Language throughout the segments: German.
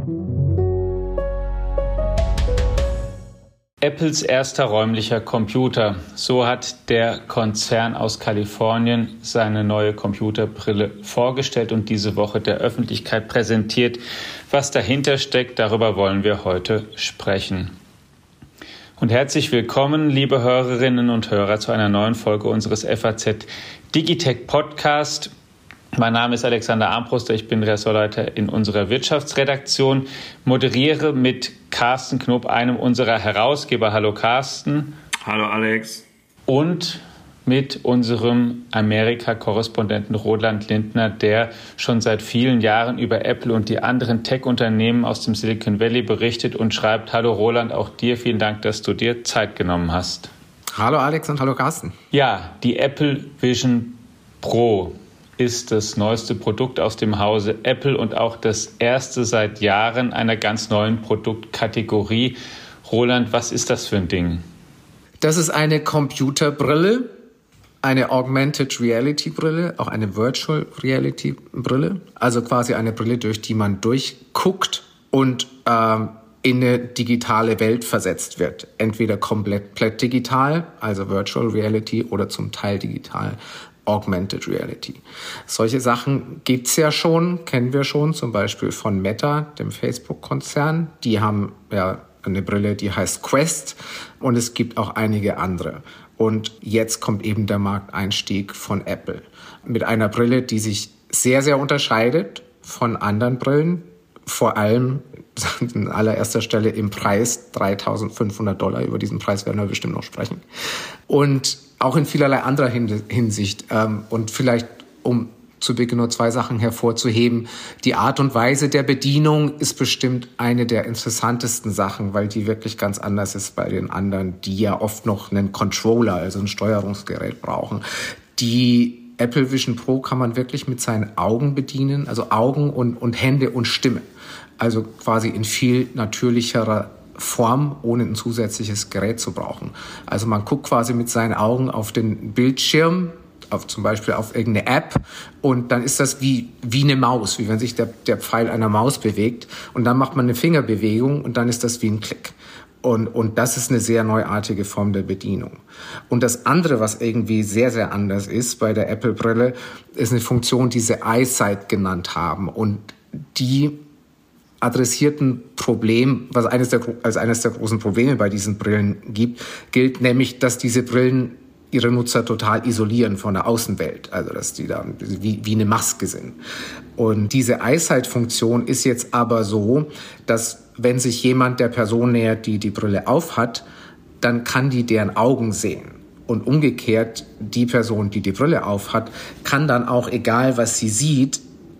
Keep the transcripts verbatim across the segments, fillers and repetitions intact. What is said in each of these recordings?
Apples erster räumlicher Computer. So hat der Konzern aus Kalifornien seine neue Computerbrille vorgestellt und diese Woche der Öffentlichkeit präsentiert. Was dahinter steckt, darüber wollen wir heute sprechen. Und herzlich willkommen, liebe Hörerinnen und Hörer, zu einer neuen Folge unseres F A Z Digitech Podcast. Mein Name ist Alexander Armbruster, ich bin Ressortleiter in unserer Wirtschaftsredaktion, moderiere mit Carsten Knob, einem unserer Herausgeber. Hallo Carsten. Hallo Alex. Und mit unserem Amerika-Korrespondenten Roland Lindner, der schon seit vielen Jahren über Apple und die anderen Tech-Unternehmen aus dem Silicon Valley berichtet und schreibt. Hallo Roland, auch dir vielen Dank, dass du dir Zeit genommen hast. Hallo Alex und hallo Carsten. Ja, die Apple Vision Pro ist das neueste Produkt aus dem Hause Apple und auch das erste seit Jahren einer ganz neuen Produktkategorie. Roland, was ist das für ein Ding? Das ist eine Computerbrille, eine Augmented Reality Brille, auch eine Virtual Reality Brille. Also quasi eine Brille, durch die man durchguckt und ähm, in eine digitale Welt versetzt wird. Entweder komplett digital, also Virtual Reality, oder zum Teil digital, Augmented Reality. Solche Sachen gibt's ja schon, kennen wir schon, zum Beispiel von Meta, dem Facebook-Konzern. Die haben ja eine Brille, die heißt Quest, und es gibt auch einige andere. Und jetzt kommt eben der Markteinstieg von Apple mit einer Brille, die sich sehr, sehr unterscheidet von anderen Brillen. Vor allem an allererster Stelle im Preis, dreitausendfünfhundert Dollar. Über diesen Preis werden wir bestimmt noch sprechen. Und auch in vielerlei anderer Hinsicht. Und vielleicht, um zu Beginn nur zwei Sachen hervorzuheben. Die Art und Weise der Bedienung ist bestimmt eine der interessantesten Sachen, weil die wirklich ganz anders ist bei den anderen, die ja oft noch einen Controller, also ein Steuerungsgerät brauchen. Die Apple Vision Pro kann man wirklich mit seinen Augen bedienen, also Augen und, und Hände und Stimme. Also quasi in viel natürlicherer Form, ohne ein zusätzliches Gerät zu brauchen. Also man guckt quasi mit seinen Augen auf den Bildschirm, auf zum Beispiel auf irgendeine App, und dann ist das wie, wie eine Maus, wie wenn sich der, der Pfeil einer Maus bewegt, und dann macht man eine Fingerbewegung und dann ist das wie ein Klick. Und, und das ist eine sehr neuartige Form der Bedienung. Und das andere, was irgendwie sehr, sehr anders ist bei der Apple-Brille, ist eine Funktion, die sie EyeSight genannt haben. Und die adressiert ein Problem, was eines der, als eines der großen Probleme bei diesen Brillen gibt, gilt nämlich, dass diese Brillen ihre Nutzer total isolieren von der Außenwelt, also dass die da wie, wie eine Maske sind. Und diese EyeSight-Funktion ist jetzt aber so, dass wenn sich jemand der Person nähert, die die Brille aufhat, dann kann die deren Augen sehen. Und umgekehrt, die Person, die die Brille aufhat, kann dann auch, egal was sie sieht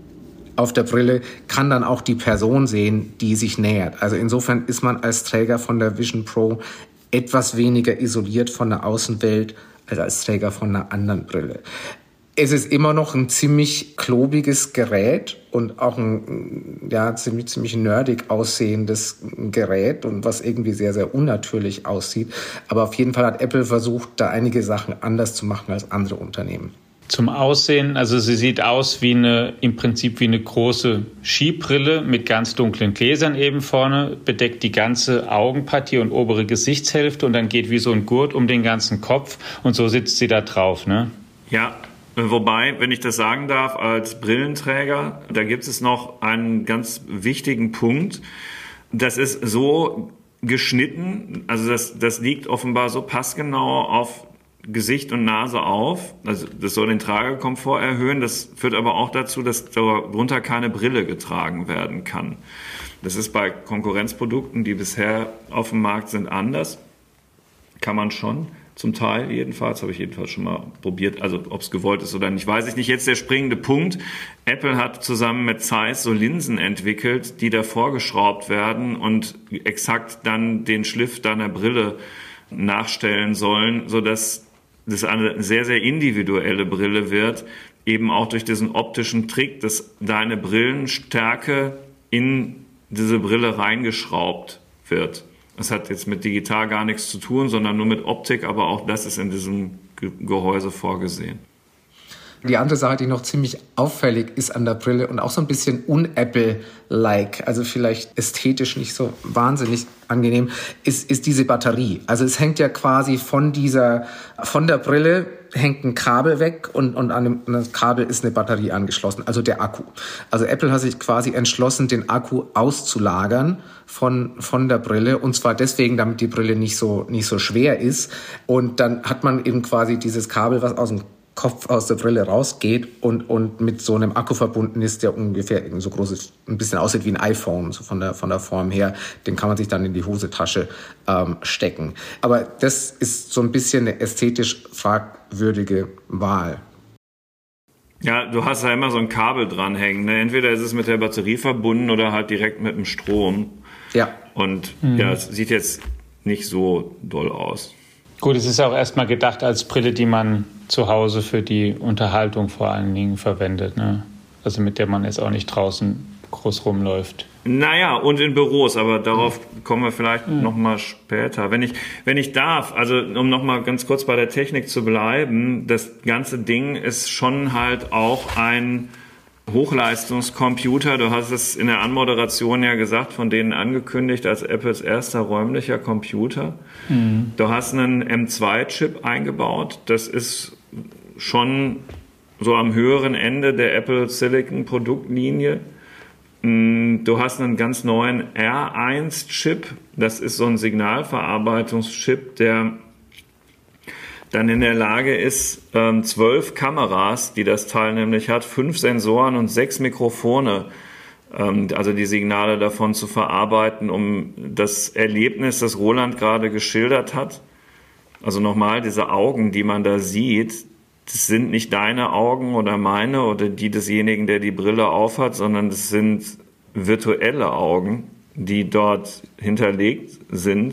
auf der Brille, kann dann auch die Person sehen, die sich nähert. Also insofern ist man als Träger von der Vision Pro etwas weniger isoliert von der Außenwelt als als Träger von einer anderen Brille. Es ist immer noch ein ziemlich klobiges Gerät und auch ein ja ziemlich ziemlich nerdig aussehendes Gerät, und was irgendwie sehr, sehr unnatürlich aussieht. Aber auf jeden Fall hat Apple versucht, da einige Sachen anders zu machen als andere Unternehmen. Zum Aussehen, also sie sieht aus wie eine, im Prinzip wie eine große Skibrille mit ganz dunklen Gläsern eben vorne, bedeckt die ganze Augenpartie und obere Gesichtshälfte, und dann geht wie so ein Gurt um den ganzen Kopf, und so sitzt sie da drauf, ne? Ja, wobei, wenn ich das sagen darf, als Brillenträger, da gibt es noch einen ganz wichtigen Punkt. Das ist so geschnitten, also das, das liegt offenbar so passgenau auf Gesicht und Nase auf. Also das soll den Tragekomfort erhöhen. Das führt aber auch dazu, dass darunter keine Brille getragen werden kann. Das ist bei Konkurrenzprodukten, die bisher auf dem Markt sind, anders. Kann man schon, zum Teil jedenfalls, habe ich jedenfalls schon mal probiert. Also ob es gewollt ist oder nicht, weiß ich nicht. Jetzt der springende Punkt. Apple hat zusammen mit Zeiss so Linsen entwickelt, die davor geschraubt werden und exakt dann den Schliff deiner Brille nachstellen sollen, sodass das eine sehr, sehr individuelle Brille wird, eben auch durch diesen optischen Trick, dass deine Brillenstärke in diese Brille reingeschraubt wird. Das hat jetzt mit digital gar nichts zu tun, sondern nur mit Optik, aber auch das ist in diesem Gehäuse vorgesehen. Die andere Sache, die noch ziemlich auffällig ist an der Brille und auch so ein bisschen un-Apple-like, also vielleicht ästhetisch nicht so wahnsinnig angenehm, ist, ist diese Batterie. Also es hängt ja quasi von dieser, von der Brille hängt ein Kabel weg und, und an dem, an das Kabel ist eine Batterie angeschlossen, also der Akku. Also Apple hat sich quasi entschlossen, den Akku auszulagern von, von der Brille, und zwar deswegen, damit die Brille nicht so, nicht so schwer ist. Und dann hat man eben quasi dieses Kabel, was aus dem Kopf aus der Brille rausgeht und, und mit so einem Akku verbunden ist, der ungefähr so groß ist, ein bisschen aussieht wie ein iPhone, so von der, von der Form her. Den kann man sich dann in die Hosentasche ähm, stecken. Aber das ist so ein bisschen eine ästhetisch fragwürdige Wahl. Ja, du hast ja immer so ein Kabel dranhängen. Ne? Entweder ist es mit der Batterie verbunden oder halt direkt mit dem Strom. Ja. Und mhm. ja, es sieht jetzt nicht so doll aus. Gut, es ist auch erstmal gedacht als Brille, die man zu Hause für die Unterhaltung vor allen Dingen verwendet, ne? Also mit der man jetzt auch nicht draußen groß rumläuft. Naja, und in Büros, aber darauf mhm. kommen wir vielleicht mhm. nochmal später. Wenn ich, wenn ich darf, also um nochmal ganz kurz bei der Technik zu bleiben, das ganze Ding ist schon halt auch ein Hochleistungscomputer. Du hast es in der Anmoderation ja gesagt, von denen angekündigt als Apples erster räumlicher Computer. Mhm. Du hast einen M zwei Chip eingebaut. Das ist schon so am höheren Ende der Apple Silicon Produktlinie. Du hast einen ganz neuen R eins Chip. Das ist so ein Signalverarbeitungschip, der dann in der Lage ist, ähm, zwölf Kameras, die das Teil nämlich hat, fünf Sensoren und sechs Mikrofone, ähm, also die Signale davon zu verarbeiten, um das Erlebnis, das Roland gerade geschildert hat. Also nochmal, diese Augen, die man da sieht, das sind nicht deine Augen oder meine oder die desjenigen, der die Brille aufhat, sondern das sind virtuelle Augen, die dort hinterlegt sind.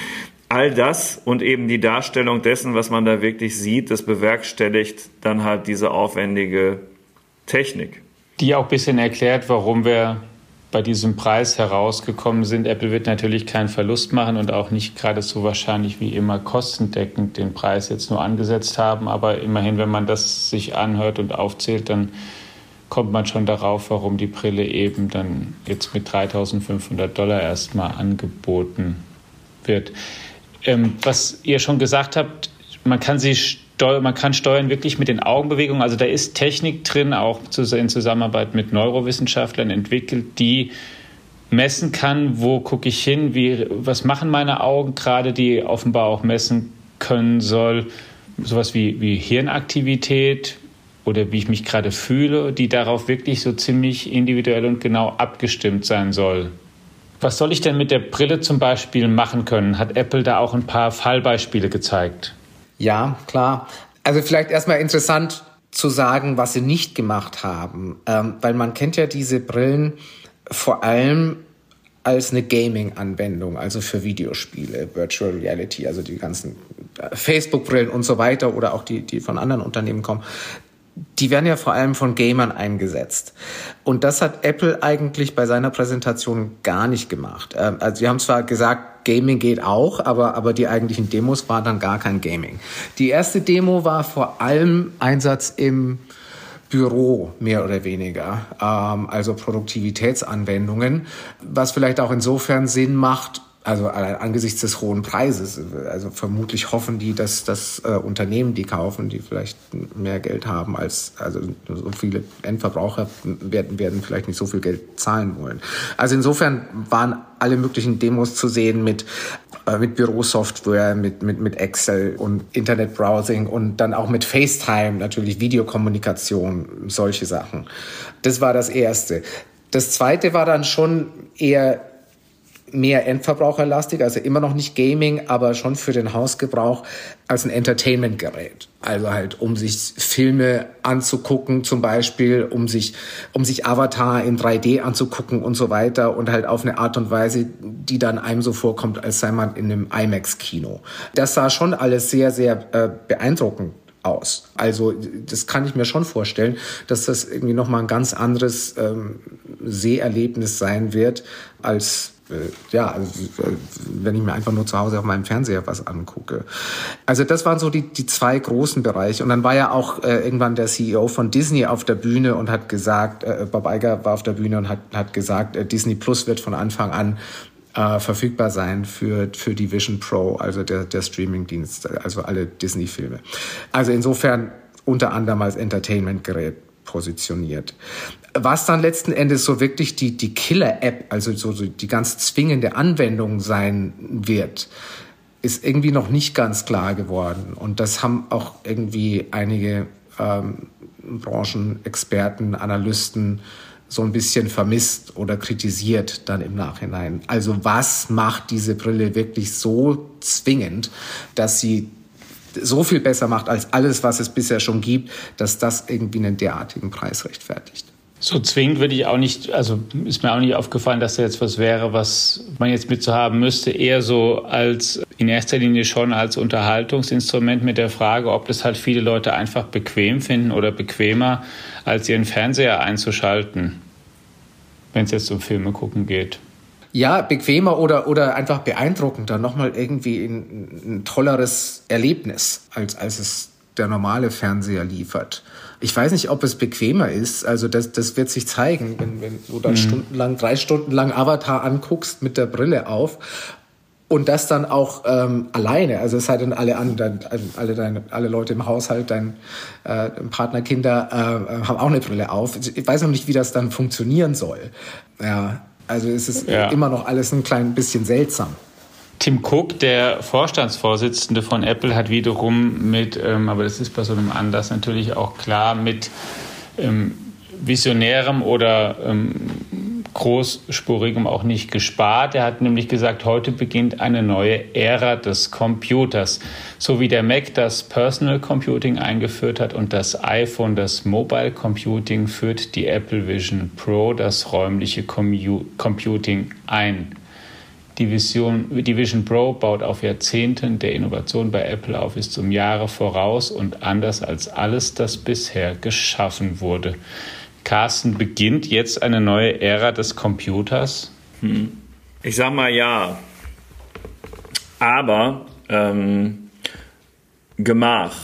All das und eben die Darstellung dessen, was man da wirklich sieht, das bewerkstelligt dann halt diese aufwendige Technik. Die auch ein bisschen erklärt, warum wir bei diesem Preis herausgekommen sind. Apple wird natürlich keinen Verlust machen und auch nicht gerade so wahrscheinlich wie immer kostendeckend den Preis jetzt nur angesetzt haben. Aber immerhin, wenn man das sich anhört und aufzählt, dann kommt man schon darauf, warum die Brille eben dann jetzt mit dreitausendfünfhundert Dollar erstmal angeboten wird. Ähm, was ihr schon gesagt habt, man kann sie steu- man kann steuern wirklich mit den Augenbewegungen. Also da ist Technik drin, auch in Zusammenarbeit mit Neurowissenschaftlern entwickelt, die messen kann, wo gucke ich hin, wie, was machen meine Augen gerade, die offenbar auch messen können soll, sowas wie, wie Hirnaktivität oder wie ich mich gerade fühle, die darauf wirklich so ziemlich individuell und genau abgestimmt sein soll. Was soll ich denn mit der Brille zum Beispiel machen können? Hat Apple da auch ein paar Fallbeispiele gezeigt? Ja, klar. Also vielleicht erstmal interessant zu sagen, was sie nicht gemacht haben. Ähm, weil man kennt ja diese Brillen vor allem als eine Gaming-Anwendung, also für Videospiele, Virtual Reality, also die ganzen Facebook-Brillen und so weiter oder auch die, die von anderen Unternehmen kommen. Die werden ja vor allem von Gamern eingesetzt. Und das hat Apple eigentlich bei seiner Präsentation gar nicht gemacht. Also sie haben zwar gesagt, Gaming geht auch, aber, aber die eigentlichen Demos waren dann gar kein Gaming. Die erste Demo war vor allem Einsatz im Büro, mehr oder weniger. Also Produktivitätsanwendungen, was vielleicht auch insofern Sinn macht, also angesichts des hohen Preises. Also vermutlich hoffen die, dass das äh, Unternehmen, die kaufen, die vielleicht mehr Geld haben als, also so viele Endverbraucher werden, werden vielleicht nicht so viel Geld zahlen wollen. Also insofern waren alle möglichen Demos zu sehen mit, äh, mit Bürosoftware, mit, mit, mit Excel und Internetbrowsing und dann auch mit FaceTime, natürlich Videokommunikation, solche Sachen. Das war das Erste. Das Zweite war dann schon eher mehr endverbraucherlastig, also immer noch nicht Gaming, aber schon für den Hausgebrauch als ein Entertainment-Gerät. Also halt, um sich Filme anzugucken zum Beispiel, um sich, um sich Avatar in drei D anzugucken und so weiter und halt auf eine Art und Weise, die dann einem so vorkommt, als sei man in einem IMAX-Kino. Das sah schon alles sehr, sehr äh, beeindruckend aus. Also das kann ich mir schon vorstellen, dass das irgendwie nochmal ein ganz anderes ähm, Seherlebnis sein wird als ja, also, wenn ich mir einfach nur zu Hause auf meinem Fernseher was angucke. Also das waren so die, die zwei großen Bereiche. Und dann war ja auch äh, irgendwann der C E O von Disney auf der Bühne und hat gesagt, äh, Bob Iger war auf der Bühne und hat, hat gesagt, äh, Disney Plus wird von Anfang an äh, verfügbar sein für, für die Vision Pro, also der, der Streaming-Dienst, also alle Disney-Filme. Also insofern unter anderem als Entertainment-Gerät positioniert. Was dann letzten Endes so wirklich die, die Killer-App, also so, so die ganz zwingende Anwendung sein wird, ist irgendwie noch nicht ganz klar geworden. Und das haben auch irgendwie einige ähm, Branchenexperten, Analysten so ein bisschen vermisst oder kritisiert dann im Nachhinein. Also was macht diese Brille wirklich so zwingend, dass sie so viel besser macht als alles, was es bisher schon gibt, dass das irgendwie einen derartigen Preis rechtfertigt? So zwingend würde ich auch nicht, also ist mir auch nicht aufgefallen, dass da jetzt was wäre, was man jetzt mitzuhaben müsste. Eher so als, in erster Linie schon als Unterhaltungsinstrument mit der Frage, ob das halt viele Leute einfach bequem finden oder bequemer, als ihren Fernseher einzuschalten, wenn es jetzt um Filme gucken geht. Ja, bequemer oder, oder einfach beeindruckender, nochmal irgendwie ein, ein tolleres Erlebnis, als, als es der normale Fernseher liefert. Ich weiß nicht, ob es bequemer ist, also das, das wird sich zeigen, wenn, wenn du dann mhm. stundenlang, drei Stunden lang Avatar anguckst mit der Brille auf und das dann auch ähm, alleine, also es sei denn alle anderen, alle, deine, alle Leute im Haushalt, dein äh, Partner, Kinder äh, haben auch eine Brille auf. Ich weiß noch nicht, wie das dann funktionieren soll. Ja. Also es ist ja immer noch alles ein klein bisschen seltsam. Tim Cook, der Vorstandsvorsitzende von Apple, hat wiederum mit, ähm, aber das ist bei so einem Anlass natürlich auch klar, mit ähm, visionärem oder ähm, großspurigem auch nicht gespart. Er hat nämlich gesagt, heute beginnt eine neue Ära des Computers. So wie der Mac das Personal Computing eingeführt hat und das iPhone das Mobile Computing, führt die Apple Vision Pro das räumliche Commu- Computing ein. Die, Vision, die Vision Pro baut auf Jahrzehnten der Innovation bei Apple auf, ist um Jahre voraus und anders als alles, das bisher geschaffen wurde. Carsten, beginnt jetzt eine neue Ära des Computers? Hm. Ich sag mal ja. Aber ähm, Gemach.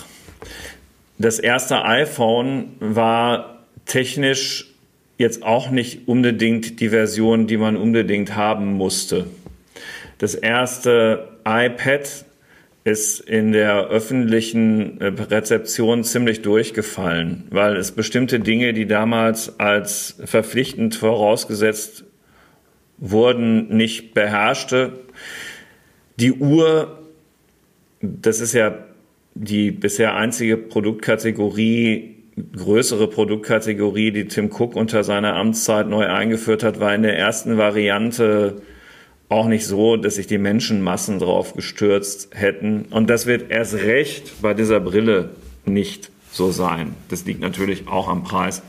Das erste iPhone war technisch jetzt auch nicht unbedingt die Version, die man unbedingt haben musste. Das erste iPad ist in der öffentlichen Rezeption ziemlich durchgefallen, weil es bestimmte Dinge, die damals als verpflichtend vorausgesetzt wurden, nicht beherrschte. Die Uhr, das ist ja die bisher einzige Produktkategorie, größere Produktkategorie, die Tim Cook unter seiner Amtszeit neu eingeführt hat, war in der ersten Variante auch nicht so, dass sich die Menschenmassen drauf gestürzt hätten. Und das wird erst recht bei dieser Brille nicht so sein. Das liegt natürlich auch am Preis,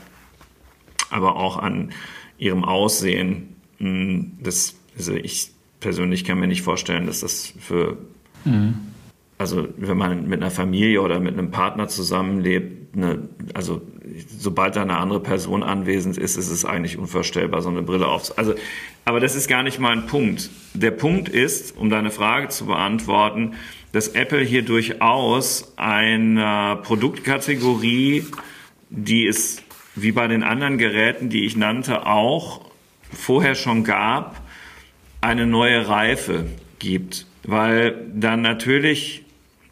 aber auch an ihrem Aussehen. Das, also ich persönlich kann mir nicht vorstellen, dass das für, mhm. also wenn man mit einer Familie oder mit einem Partner zusammenlebt, eine, also sobald da eine andere Person anwesend ist, ist es eigentlich unvorstellbar, so eine Brille aufzusetzen. Also, aber das ist gar nicht mein Punkt. Der Punkt ist, um deine Frage zu beantworten, dass Apple hier durchaus eine Produktkategorie, die es wie bei den anderen Geräten, die ich nannte, auch vorher schon gab, eine neue Reife gibt. Weil dann natürlich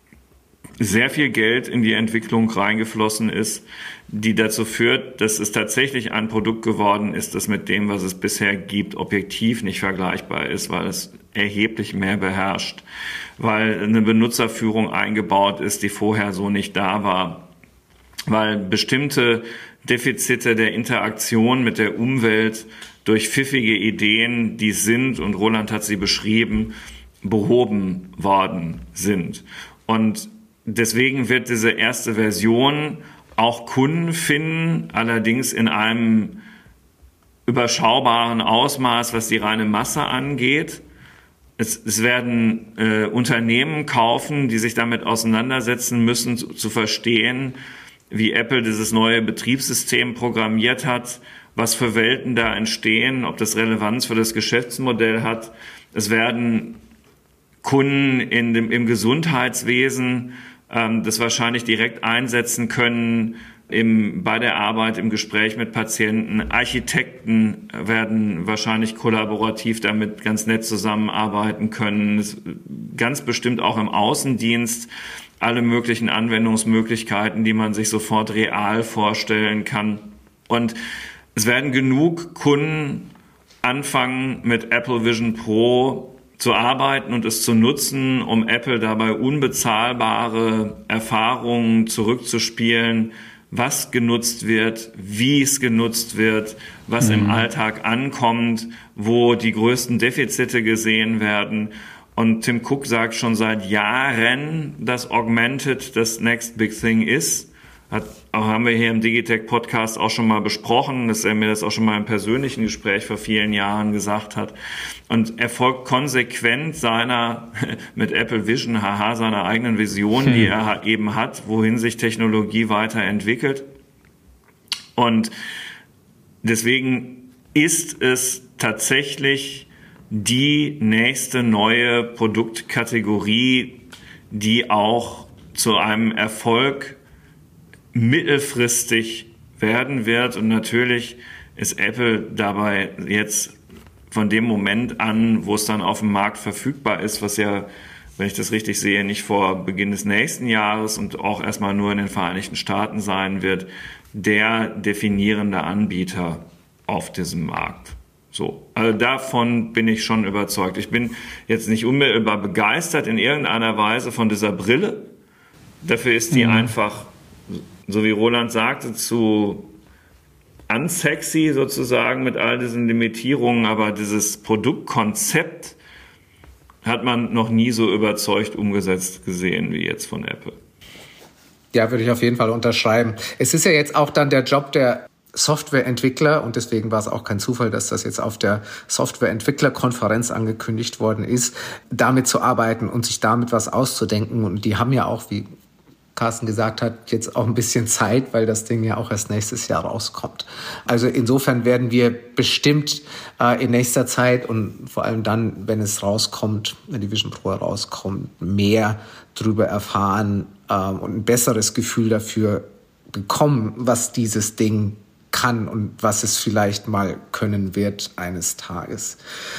sehr viel Geld in die Entwicklung reingeflossen ist, die dazu führt, dass es tatsächlich ein Produkt geworden ist, das mit dem, was es bisher gibt, objektiv nicht vergleichbar ist, weil es erheblich mehr beherrscht, weil eine Benutzerführung eingebaut ist, die vorher so nicht da war, weil bestimmte Defizite der Interaktion mit der Umwelt durch pfiffige Ideen, die sind, und Roland hat sie beschrieben, behoben worden sind. Und deswegen wird diese erste Version auch Kunden finden, allerdings in einem überschaubaren Ausmaß, was die reine Masse angeht. Es, es werden äh, Unternehmen kaufen, die sich damit auseinandersetzen müssen, zu, zu verstehen, wie Apple dieses neue Betriebssystem programmiert hat was für Welten da entstehen, ob das Relevanz für das Geschäftsmodell hat. Es werden Kunden in dem, im Gesundheitswesen ähm, das wahrscheinlich direkt einsetzen können, im, bei der Arbeit, im Gespräch mit Patienten. Architekten werden wahrscheinlich kollaborativ damit ganz nett zusammenarbeiten können. Es, ganz bestimmt auch im Außendienst alle möglichen Anwendungsmöglichkeiten, die man sich sofort real vorstellen kann. Und es werden genug Kunden anfangen, mit Apple Vision Pro zu arbeiten und es zu nutzen, um Apple dabei unbezahlbare Erfahrungen zurückzuspielen, was genutzt wird, wie es genutzt wird, was mhm. im Alltag ankommt, wo die größten Defizite gesehen werden. Und Tim Cook sagt schon seit Jahren, dass Augmented das Next Big Thing ist. Hat, auch haben wir hier im Digitech-Podcast auch schon mal besprochen, dass er mir das auch schon mal im persönlichen Gespräch vor vielen Jahren gesagt hat. Und er folgt konsequent seiner, mit Apple Vision, haha, seiner eigenen Vision, hm. die er eben hat, wohin sich Technologie weiterentwickelt. Und deswegen ist es tatsächlich die nächste neue Produktkategorie, die auch zu einem Erfolg mittelfristig werden wird. Und natürlich ist Apple dabei jetzt von dem Moment an, wo es dann auf dem Markt verfügbar ist, was ja, wenn ich das richtig sehe, nicht vor Beginn des nächsten Jahres und auch erstmal nur in den Vereinigten Staaten sein wird, der definierende Anbieter auf diesem Markt. So, also davon bin ich schon überzeugt. Ich bin jetzt nicht unmittelbar begeistert in irgendeiner Weise von dieser Brille. Dafür ist die mhm. einfach, so wie Roland sagte, zu unsexy sozusagen mit all diesen Limitierungen, aber dieses Produktkonzept hat man noch nie so überzeugt umgesetzt gesehen wie jetzt von Apple. Ja, würde ich auf jeden Fall unterschreiben. Es ist ja jetzt auch dann der Job der Softwareentwickler und deswegen war es auch kein Zufall, dass das jetzt auf der Softwareentwicklerkonferenz angekündigt worden ist, damit zu arbeiten und sich damit was auszudenken. Und die haben ja auch, wie Carsten gesagt hat, jetzt auch ein bisschen Zeit, weil das Ding ja auch erst nächstes Jahr rauskommt. Also insofern werden wir bestimmt äh, in nächster Zeit und vor allem dann, wenn es rauskommt, wenn die Vision Pro rauskommt, mehr darüber erfahren äh, und ein besseres Gefühl dafür bekommen, was dieses Ding kann und was es vielleicht mal können wird eines Tages.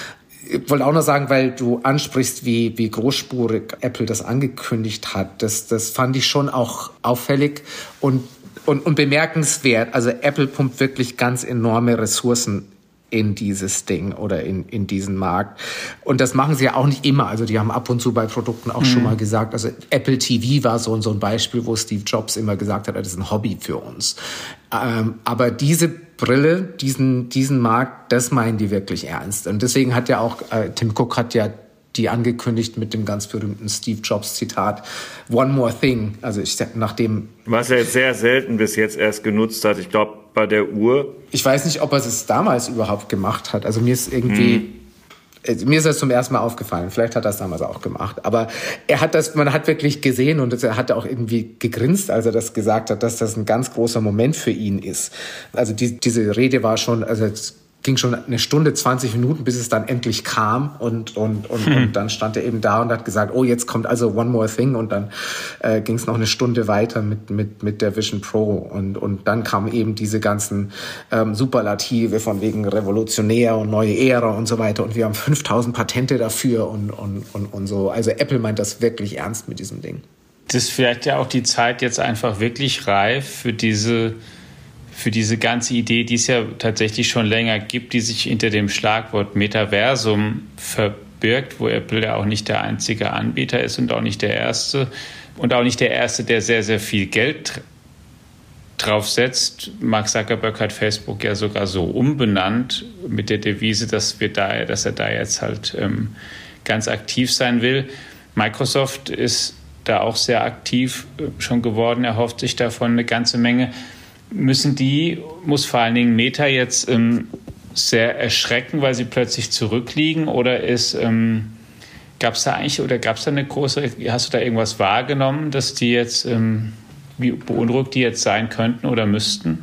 Ich wollte auch noch sagen, weil du ansprichst, wie, wie großspurig Apple das angekündigt hat. Das, das fand ich schon auch auffällig und, und, und bemerkenswert. Also Apple pumpt wirklich ganz enorme Ressourcen in dieses Ding oder in, in diesen Markt. Und das machen sie ja auch nicht immer. Also die haben ab und zu bei Produkten auch mhm. schon mal gesagt, also Apple T V war so, so ein Beispiel, wo Steve Jobs immer gesagt hat, das ist ein Hobby für uns. Ähm, aber diese Brille, diesen, diesen Markt, das meinen die wirklich ernst. Und deswegen hat ja auch, äh, Tim Cook hat ja die angekündigt mit dem ganz berühmten Steve Jobs Zitat, One More Thing. Also ich nachdem... Was er jetzt sehr selten bis jetzt erst genutzt hat. Ich glaube, bei der Uhr. Ich weiß nicht, ob er es damals überhaupt gemacht hat. Also mir ist irgendwie... Hm. Mir ist das zum ersten Mal aufgefallen. Vielleicht hat er es damals auch gemacht. Aber er hat das, man hat wirklich gesehen und er hat auch irgendwie gegrinst, als er das gesagt hat, dass das ein ganz großer Moment für ihn ist. Also die, diese Rede war schon, also es ging schon eine Stunde, zwanzig Minuten, bis es dann endlich kam und, und, und, hm. und dann stand er eben da und hat gesagt, oh, jetzt kommt also One More Thing und dann äh, ging es noch eine Stunde weiter mit, mit, mit der Vision Pro und, und dann kamen eben diese ganzen ähm, Superlative von wegen revolutionär und neue Ära und so weiter und wir haben fünftausend Patente dafür und, und, und, und so. Also Apple meint das wirklich ernst mit diesem Ding. Das ist vielleicht ja auch die Zeit jetzt einfach wirklich reif für diese für diese ganze Idee, die es ja tatsächlich schon länger gibt, die sich hinter dem Schlagwort Metaversum verbirgt, wo Apple ja auch nicht der einzige Anbieter ist und auch nicht der erste und auch nicht der erste, der sehr, sehr viel Geld drauf setzt. Mark Zuckerberg hat Facebook ja sogar so umbenannt mit der Devise, dass, wir da, dass er da jetzt halt ähm, ganz aktiv sein will. Microsoft ist da auch sehr aktiv schon geworden, er hofft sich davon eine ganze Menge. Müssen die, muss vor allen Dingen Meta jetzt ähm, sehr erschrecken, weil sie plötzlich zurückliegen? Oder ist, ähm, gab es da eigentlich, oder gab es da eine große, hast du da irgendwas wahrgenommen, dass die jetzt, ähm, wie beunruhigt die jetzt sein könnten oder müssten?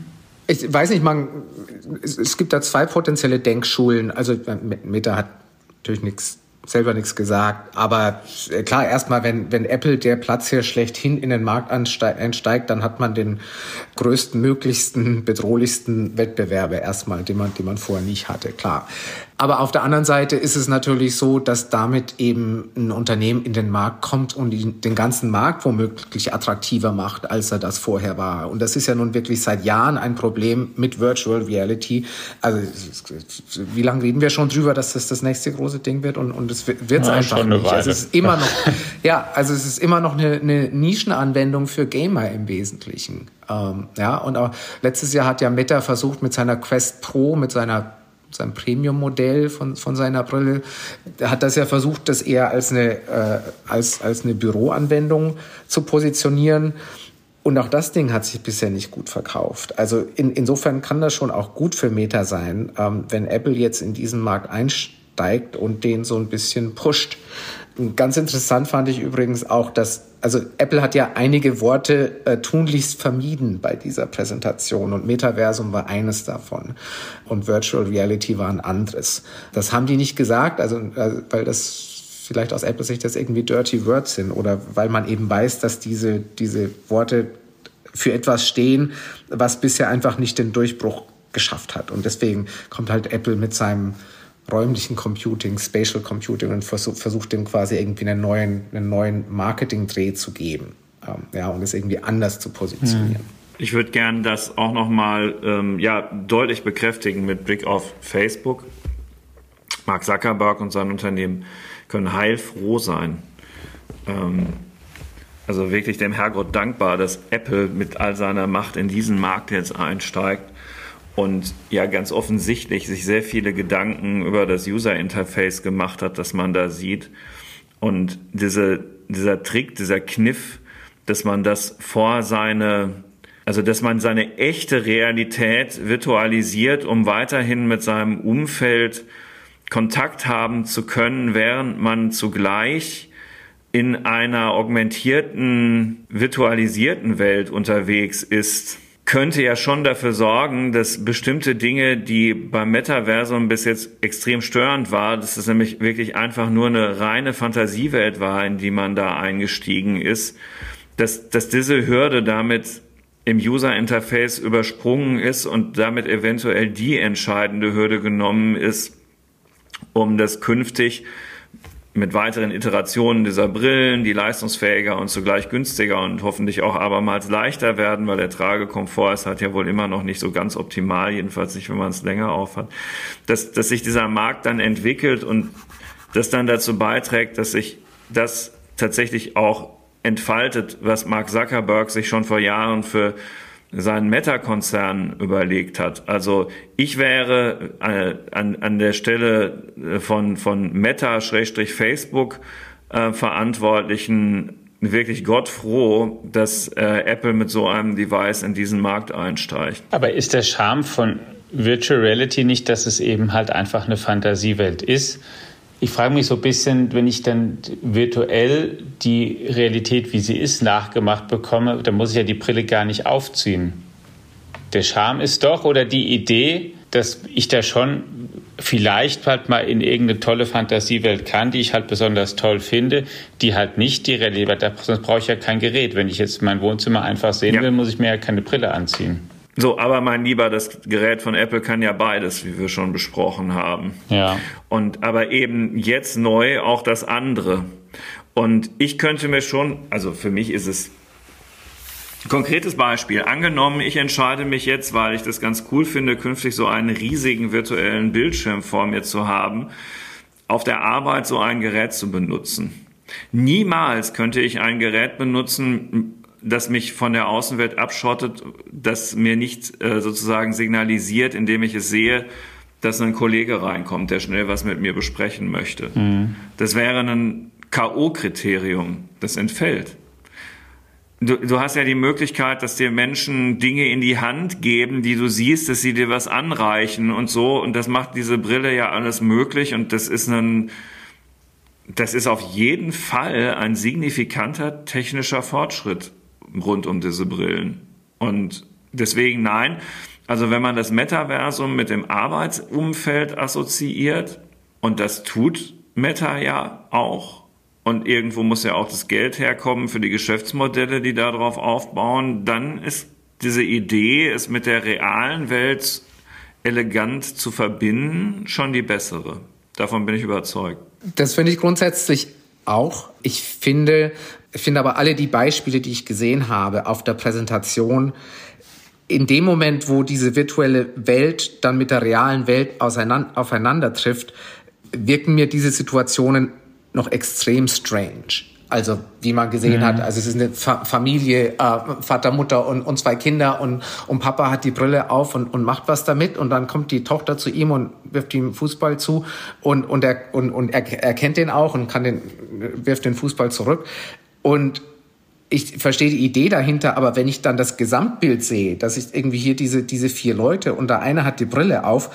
Ich weiß nicht, man, es, es gibt da zwei potenzielle Denkschulen. Also Meta hat natürlich nichts selber nichts gesagt. Aber klar, erstmal, wenn, wenn Apple der Platz hier schlechthin in den Markt einsteigt, dann hat man den größten, möglichsten, bedrohlichsten Wettbewerber erstmal, den man, den man vorher nicht hatte, klar. Aber auf der anderen Seite ist es natürlich so, dass damit eben ein Unternehmen in den Markt kommt und den ganzen Markt womöglich attraktiver macht, als er das vorher war. Und das ist ja nun wirklich seit Jahren ein Problem mit Virtual Reality. Also wie lange reden wir schon drüber, dass das das nächste große Ding wird? Und, und es wird es ja, einfach nicht. Also es ist immer noch, ja, also es ist immer noch eine, eine Nischenanwendung für Gamer im Wesentlichen. Ähm, ja, und auch letztes Jahr hat ja Meta versucht mit seiner Quest Pro, mit seiner sein Premium-Modell von, von seiner Brille, hat das ja versucht, das eher als eine, äh, als, als eine Büroanwendung zu positionieren. Und auch das Ding hat sich bisher nicht gut verkauft. Also in, insofern kann das schon auch gut für Meta sein, ähm, wenn Apple jetzt in diesen Markt einsteigt und den so ein bisschen pusht. Ganz interessant fand ich übrigens auch, dass, also Apple hat ja einige Worte äh, tunlichst vermieden bei dieser Präsentation und Metaversum war eines davon und Virtual Reality war ein anderes. Das haben die nicht gesagt, also äh, weil das vielleicht aus Apples Sicht das irgendwie dirty words sind oder weil man eben weiß, dass diese, diese Worte für etwas stehen, was bisher einfach nicht den Durchbruch geschafft hat. Und deswegen kommt halt Apple mit seinem räumlichen Computing, Spatial Computing und versucht, versucht dem quasi irgendwie einen neuen, einen neuen Marketing-Dreh zu geben, ähm, ja, und es irgendwie anders zu positionieren. Ich würde gerne das auch nochmal ähm, ja, deutlich bekräftigen mit Blick auf Facebook. Mark Zuckerberg und sein Unternehmen können heilfroh sein. Ähm, also wirklich dem Herrgott dankbar, dass Apple mit all seiner Macht in diesen Markt jetzt einsteigt. Und ja, ganz offensichtlich sich sehr viele Gedanken über das User-Interface gemacht hat, das man da sieht. Und diese, dieser Trick, dieser Kniff, dass man das vor seine, also dass man seine echte Realität virtualisiert, um weiterhin mit seinem Umfeld Kontakt haben zu können, während man zugleich in einer augmentierten, virtualisierten Welt unterwegs ist, könnte ja schon dafür sorgen, dass bestimmte Dinge, die beim Metaversum bis jetzt extrem störend war, dass es nämlich wirklich einfach nur eine reine Fantasiewelt war, in die man da eingestiegen ist, dass, dass diese Hürde damit im User-Interface übersprungen ist und damit eventuell die entscheidende Hürde genommen ist, um das künftig mit weiteren Iterationen dieser Brillen, die leistungsfähiger und zugleich günstiger und hoffentlich auch abermals leichter werden, weil der Tragekomfort ist halt ja wohl immer noch nicht so ganz optimal, jedenfalls nicht, wenn man es länger aufhat, dass, dass sich dieser Markt dann entwickelt und das dann dazu beiträgt, dass sich das tatsächlich auch entfaltet, was Mark Zuckerberg sich schon vor Jahren für seinen Meta-Konzern überlegt hat. Also ich wäre äh, an, an der Stelle von, von Meta-Facebook äh, Verantwortlichen wirklich gottfroh, dass äh, Apple mit so einem Device in diesen Markt einsteigt. Aber ist der Charme von Virtual Reality nicht, dass es eben halt einfach eine Fantasiewelt ist? Ich frage mich so ein bisschen, wenn ich dann virtuell die Realität, wie sie ist, nachgemacht bekomme, dann muss ich ja die Brille gar nicht aufziehen. Der Charme ist doch, oder die Idee, dass ich da schon vielleicht halt mal in irgendeine tolle Fantasiewelt kann, die ich halt besonders toll finde, die halt nicht die Realität, sonst brauche ich ja kein Gerät. Wenn ich jetzt mein Wohnzimmer einfach sehen ja. will, muss ich mir ja keine Brille anziehen. So, aber mein Lieber, das Gerät von Apple kann ja beides, wie wir schon besprochen haben. Ja. Und aber eben jetzt neu auch das andere. Und ich könnte mir schon, also für mich ist es ein konkretes Beispiel. Angenommen, ich entscheide mich jetzt, weil ich das ganz cool finde, künftig so einen riesigen virtuellen Bildschirm vor mir zu haben, auf der Arbeit so ein Gerät zu benutzen. Niemals könnte ich ein Gerät benutzen, das mich von der Außenwelt abschottet, das mir nicht äh, sozusagen signalisiert, indem ich es sehe, dass ein Kollege reinkommt, der schnell was mit mir besprechen möchte. Mhm. Das wäre ein K O-Kriterium, das entfällt. Du, du hast ja die Möglichkeit, dass dir Menschen Dinge in die Hand geben, die du siehst, dass sie dir was anreichen und so, und das macht diese Brille ja alles möglich, und das ist ein Das ist auf jeden Fall ein signifikanter technischer Fortschritt rund um diese Brillen. Und deswegen nein. Also wenn man das Metaversum mit dem Arbeitsumfeld assoziiert, und das tut Meta ja auch, und irgendwo muss ja auch das Geld herkommen für die Geschäftsmodelle, die darauf aufbauen, dann ist diese Idee, es mit der realen Welt elegant zu verbinden, schon die bessere. Davon bin ich überzeugt. Das finde ich grundsätzlich auch. Ich finde, ich finde aber alle die Beispiele, die ich gesehen habe auf der Präsentation, in dem Moment, wo diese virtuelle Welt dann mit der realen Welt auseinander, aufeinander trifft, wirken mir diese Situationen noch extrem strange. Also wie man gesehen mhm. hat, also es ist eine Fa- Familie, äh, Vater, Mutter und, und zwei Kinder und, und Papa hat die Brille auf und, und macht was damit und dann kommt die Tochter zu ihm und wirft ihm Fußball zu und, und, er, und, und er, er kennt den auch und kann den, wirft den Fußball zurück. Und ich verstehe die Idee dahinter, aber wenn ich dann das Gesamtbild sehe, dass ich irgendwie hier diese, diese vier Leute und der eine hat die Brille auf,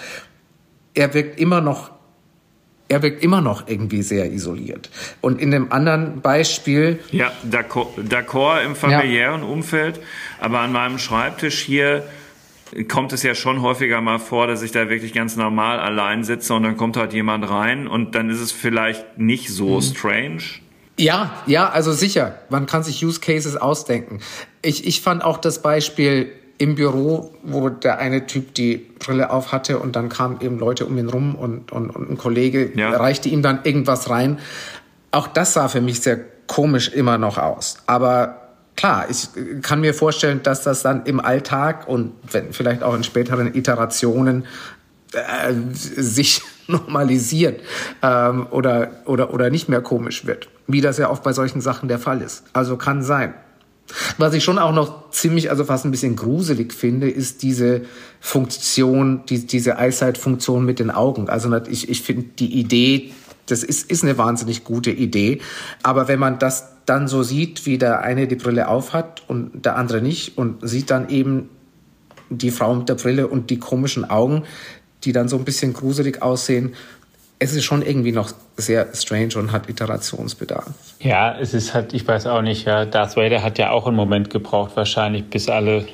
er wirkt immer noch Er wirkt immer noch irgendwie sehr isoliert. Und in dem anderen Beispiel... Ja, d'accord, d'accord im familiären ja. Umfeld. Aber an meinem Schreibtisch hier kommt es ja schon häufiger mal vor, dass ich da wirklich ganz normal allein sitze und dann kommt halt jemand rein und dann ist es vielleicht nicht so mhm. strange. Ja, ja, also sicher. Man kann sich Use Cases ausdenken. Ich, ich fand auch das Beispiel im Büro, wo der eine Typ die Brille auf hatte und dann kamen eben Leute um ihn rum und, und, und ein Kollege ja. reichte ihm dann irgendwas rein. Auch das sah für mich sehr komisch immer noch aus. Aber klar, ich kann mir vorstellen, dass das dann im Alltag und wenn, vielleicht auch in späteren Iterationen äh, sich normalisiert ähm, oder, oder, oder nicht mehr komisch wird. Wie das ja oft bei solchen Sachen der Fall ist. Also kann sein. Was ich schon auch noch ziemlich, also fast ein bisschen gruselig finde, ist diese Funktion, die, diese Eyesight-Funktion mit den Augen. Also ich, ich finde die Idee, das ist, ist eine wahnsinnig gute Idee. Aber wenn man das dann so sieht, wie der eine die Brille auf hat und der andere nicht und sieht dann eben die Frau mit der Brille und die komischen Augen, die dann so ein bisschen gruselig aussehen, es ist schon irgendwie noch sehr strange und hat Iterationsbedarf. Ja, es ist halt, ich weiß auch nicht, ja, Darth Vader hat ja auch einen Moment gebraucht, wahrscheinlich, bis alle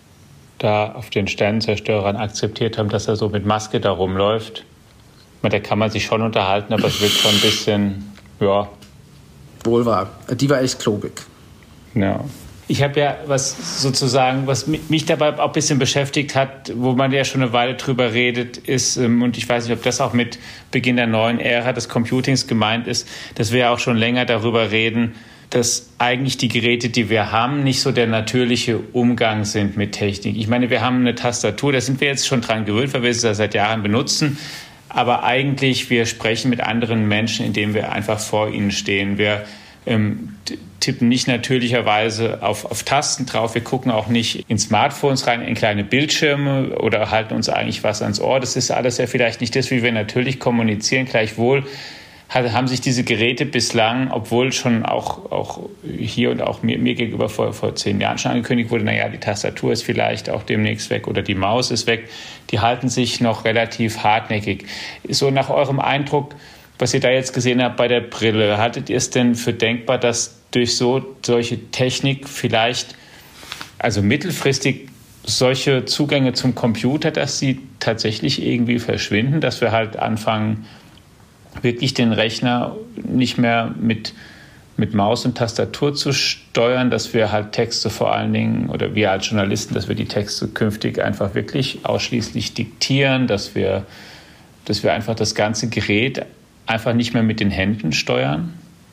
da auf den Sternenzerstörern akzeptiert haben, dass er so mit Maske da rumläuft. Da kann man sich schon unterhalten, aber es wird schon ein bisschen, ja. Wohl wahr. Die war echt klobig. Ja. Ich habe ja was sozusagen, was mich dabei auch ein bisschen beschäftigt hat, wo man ja schon eine Weile drüber redet, ist, und ich weiß nicht, ob das auch mit Beginn der neuen Ära des Computings gemeint ist, dass wir ja auch schon länger darüber reden, dass eigentlich die Geräte, die wir haben, nicht so der natürliche Umgang sind mit Technik. Ich meine, wir haben eine Tastatur, da sind wir jetzt schon dran gewöhnt, weil wir sie seit Jahren benutzen. Aber eigentlich, wir sprechen mit anderen Menschen, indem wir einfach vor ihnen stehen. Wir ähm, tippen nicht natürlicherweise auf, auf Tasten drauf. Wir gucken auch nicht in Smartphones rein, in kleine Bildschirme oder halten uns eigentlich was ans Ohr. Das ist alles ja vielleicht nicht das, wie wir natürlich kommunizieren. Gleichwohl haben sich diese Geräte bislang, obwohl schon auch, auch hier und auch mir, mir gegenüber vor, vor zehn Jahren schon angekündigt wurde, naja, die Tastatur ist vielleicht auch demnächst weg oder die Maus ist weg, die halten sich noch relativ hartnäckig. So nach eurem Eindruck, was ihr da jetzt gesehen habt bei der Brille, haltet ihr es denn für denkbar, dass durch so solche Technik vielleicht, also mittelfristig solche Zugänge zum Computer, dass sie tatsächlich irgendwie verschwinden, dass wir halt anfangen, wirklich den Rechner nicht mehr mit, mit Maus und Tastatur zu steuern, dass wir halt Texte vor allen Dingen, oder wir als Journalisten, dass wir die Texte künftig einfach wirklich ausschließlich diktieren, dass wir, dass wir einfach das ganze Gerät einfach nicht mehr mit den Händen steuern?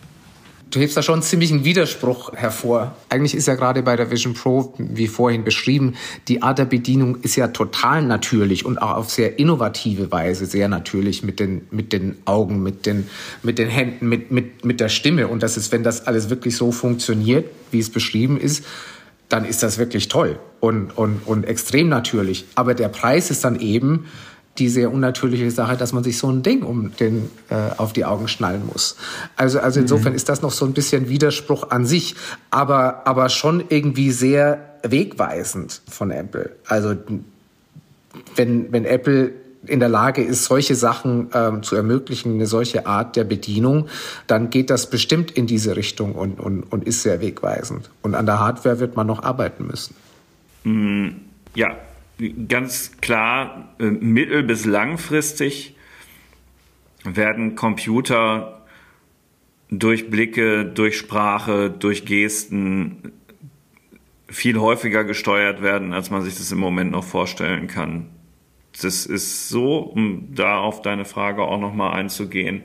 Du hebst da schon ziemlich einen Widerspruch hervor. Eigentlich ist ja gerade bei der Vision Pro, wie vorhin beschrieben, die Art der Bedienung ist ja total natürlich und auch auf sehr innovative Weise sehr natürlich mit den, mit den Augen, mit den, mit den Händen, mit, mit, mit der Stimme. Und das ist, wenn das alles wirklich so funktioniert, wie es beschrieben ist, dann ist das wirklich toll und, und, und extrem natürlich. Aber der Preis ist dann eben die sehr unnatürliche Sache, dass man sich so ein Ding um den äh, auf die Augen schnallen muss. Also also insofern mhm. ist das noch so ein bisschen Widerspruch an sich, aber aber schon irgendwie sehr wegweisend von Apple. Also wenn wenn Apple in der Lage ist, solche Sachen ähm, zu ermöglichen, eine solche Art der Bedienung, dann geht das bestimmt in diese Richtung und und und ist sehr wegweisend. Und an der Hardware wird man noch arbeiten müssen. Mhm. Ja. ganz klar, äh, mittel- bis langfristig werden Computer durch Blicke, durch Sprache, durch Gesten viel häufiger gesteuert werden, als man sich das im Moment noch vorstellen kann. Das ist so, um da auf deine Frage auch nochmal einzugehen,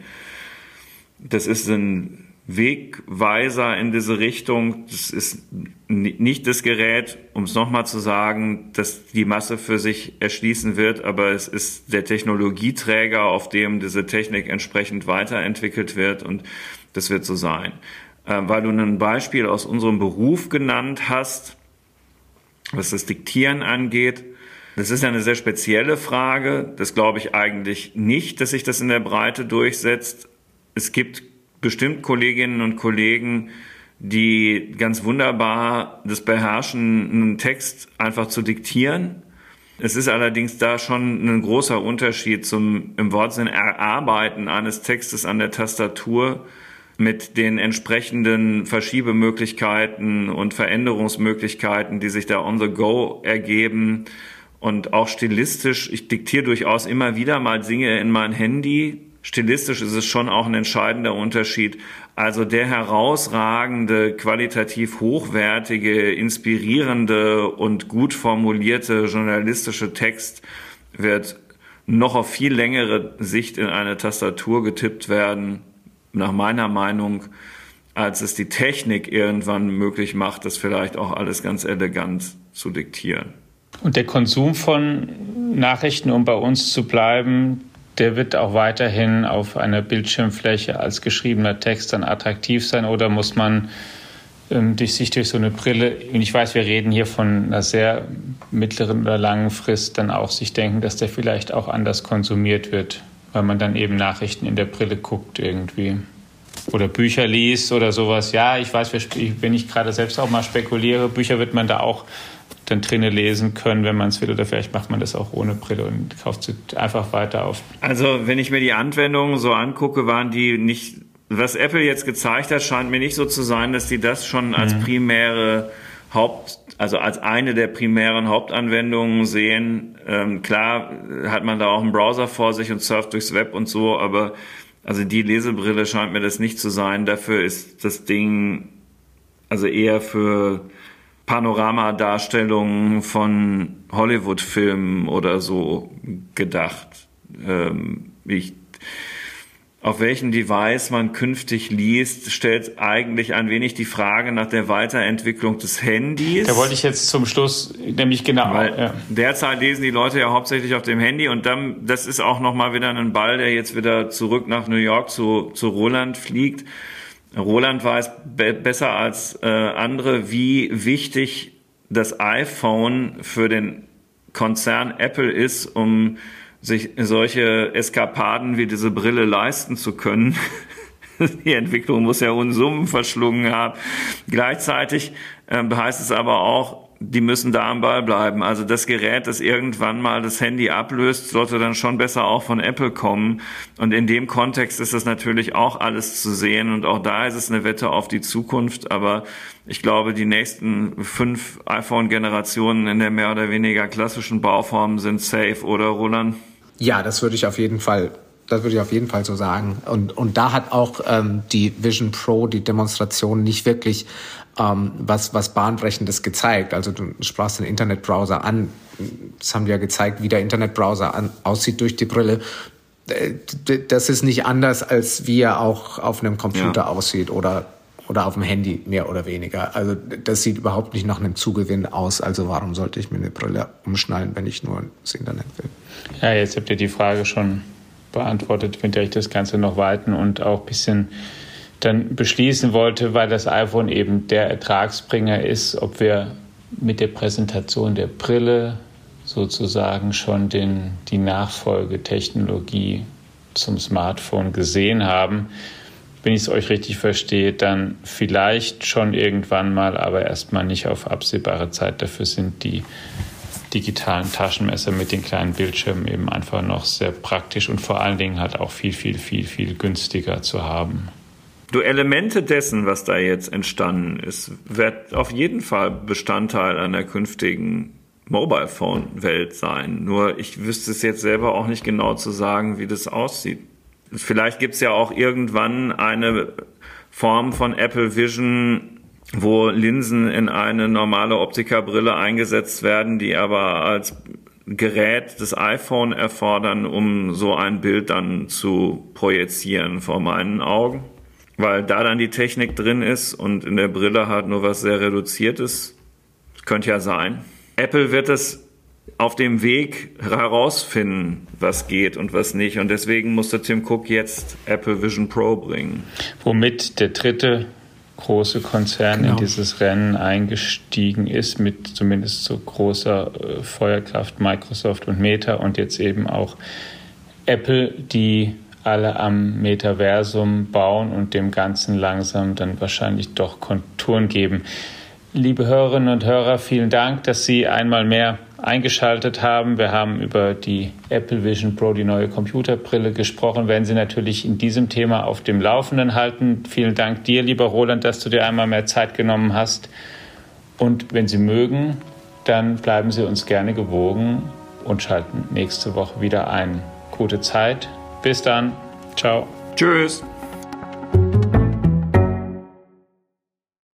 das ist ein Wegweiser in diese Richtung. Das ist nicht das Gerät, um es nochmal zu sagen, das die Masse für sich erschließen wird, aber es ist der Technologieträger, auf dem diese Technik entsprechend weiterentwickelt wird, und das wird so sein. Äh, weil du ein Beispiel aus unserem Beruf genannt hast, was das Diktieren angeht. Das ist ja eine sehr spezielle Frage. Das glaube ich eigentlich nicht, dass sich das in der Breite durchsetzt. Es gibt bestimmt Kolleginnen und Kollegen, die ganz wunderbar das beherrschen, einen Text einfach zu diktieren. Es ist allerdings da schon ein großer Unterschied zum im Wortsinn Erarbeiten eines Textes an der Tastatur mit den entsprechenden Verschiebemöglichkeiten und Veränderungsmöglichkeiten, die sich da on the go ergeben. Und auch stilistisch, ich diktiere durchaus immer wieder mal Dinge in mein Handy. Stilistisch ist es schon auch ein entscheidender Unterschied. Also der herausragende, qualitativ hochwertige, inspirierende und gut formulierte journalistische Text wird noch auf viel längere Sicht in eine Tastatur getippt werden, nach meiner Meinung, als es die Technik irgendwann möglich macht, das vielleicht auch alles ganz elegant zu diktieren. Und der Konsum von Nachrichten, um bei uns zu bleiben, der wird auch weiterhin auf einer Bildschirmfläche als geschriebener Text dann attraktiv sein, oder muss man ähm, durch, sich durch so eine Brille, und ich weiß, wir reden hier von einer sehr mittleren oder langen Frist, dann auch sich denken, dass der vielleicht auch anders konsumiert wird, weil man dann eben Nachrichten in der Brille guckt irgendwie. Oder Bücher liest oder sowas. Ja, ich weiß, wenn ich gerade selbst auch mal spekuliere, Bücher wird man da auch dann drinnen lesen können, wenn man es will, oder vielleicht macht man das auch ohne Brille und kauft sie einfach weiter auf. Also wenn ich mir die Anwendungen so angucke, waren die nicht, was Apple jetzt gezeigt hat, scheint mir nicht so zu sein, dass die das schon als primäre Haupt, also als eine der primären Hauptanwendungen sehen. Ähm, klar hat man da auch einen Browser vor sich und surft durchs Web und so, aber also die Lesebrille scheint mir das nicht zu sein. Dafür ist das Ding also eher für Panoramadarstellungen von Hollywood-Filmen oder so gedacht. Ähm, ich, auf welchem Device man künftig liest, stellt eigentlich ein wenig die Frage nach der Weiterentwicklung des Handys. Da wollte ich jetzt zum Schluss nämlich genau. Weil ja. Derzeit lesen die Leute ja hauptsächlich auf dem Handy, und dann, das ist auch nochmal wieder ein Ball, der jetzt wieder zurück nach New York zu, zu Roland fliegt. Roland weiß be- besser als äh, andere, wie wichtig das iPhone für den Konzern Apple ist, um sich solche Eskapaden wie diese Brille leisten zu können. Die Entwicklung muss ja Unsummen verschlungen haben. Gleichzeitig äh, heißt es aber auch, die müssen da am Ball bleiben. Also das Gerät, das irgendwann mal das Handy ablöst, sollte dann schon besser auch von Apple kommen. Und in dem Kontext ist das natürlich auch alles zu sehen. Und auch da ist es eine Wette auf die Zukunft. Aber ich glaube, die nächsten fünf iPhone-Generationen in der mehr oder weniger klassischen Bauform sind safe, oder Roland? Ja, das würde ich auf jeden Fall Das würde ich auf jeden Fall so sagen. Und, und da hat auch ähm, die Vision Pro, die Demonstration, nicht wirklich ähm, was, was Bahnbrechendes gezeigt. Also du sprachst den Internetbrowser an. Das haben die ja gezeigt, wie der Internetbrowser an, aussieht durch die Brille. Das ist nicht anders, als wie er auch auf einem Computer ja. aussieht oder, oder auf dem Handy, mehr oder weniger. Also das sieht überhaupt nicht nach einem Zugewinn aus. Also warum sollte ich mir eine Brille umschnallen, wenn ich nur ins Internet will? Ja, jetzt habt ihr die Frage schon beantwortet, mit der ich das Ganze noch weiten und auch ein bisschen dann beschließen wollte, weil das iPhone eben der Ertragsbringer ist, ob wir mit der Präsentation der Brille sozusagen schon den, die Nachfolgetechnologie zum Smartphone gesehen haben. Wenn ich es euch richtig verstehe, dann vielleicht schon irgendwann mal, aber erstmal nicht auf absehbare Zeit. Dafür sind die digitalen Taschenmesser mit den kleinen Bildschirmen eben einfach noch sehr praktisch und vor allen Dingen halt auch viel, viel, viel, viel günstiger zu haben. Du, Elemente dessen, was da jetzt entstanden ist, wird auf jeden Fall Bestandteil einer künftigen Mobile-Phone-Welt sein. Nur ich wüsste es jetzt selber auch nicht genau zu sagen, wie das aussieht. Vielleicht gibt es ja auch irgendwann eine Form von Apple Vision, wo Linsen in eine normale Optikerbrille eingesetzt werden, die aber als Gerät das iPhone erfordern, um so ein Bild dann zu projizieren vor meinen Augen. Weil da dann die Technik drin ist und in der Brille halt nur was sehr Reduziertes. Das könnte ja sein. Apple wird es auf dem Weg herausfinden, was geht und was nicht. Und deswegen musste Tim Cook jetzt Apple Vision Pro bringen. Womit der dritte große Konzern genau. in dieses Rennen eingestiegen ist, mit zumindest so großer äh, Feuerkraft, Microsoft und Meta und jetzt eben auch Apple, die alle am Metaversum bauen und dem Ganzen langsam dann wahrscheinlich doch Konturen geben. Liebe Hörerinnen und Hörer, vielen Dank, dass Sie einmal mehr eingeschaltet haben. Wir haben über die Apple Vision Pro, die neue Computerbrille, gesprochen. Werden Sie natürlich in diesem Thema auf dem Laufenden halten. Vielen Dank dir, lieber Roland, dass du dir einmal mehr Zeit genommen hast. Und wenn Sie mögen, dann bleiben Sie uns gerne gewogen und schalten nächste Woche wieder ein. Gute Zeit. Bis dann. Ciao. Tschüss.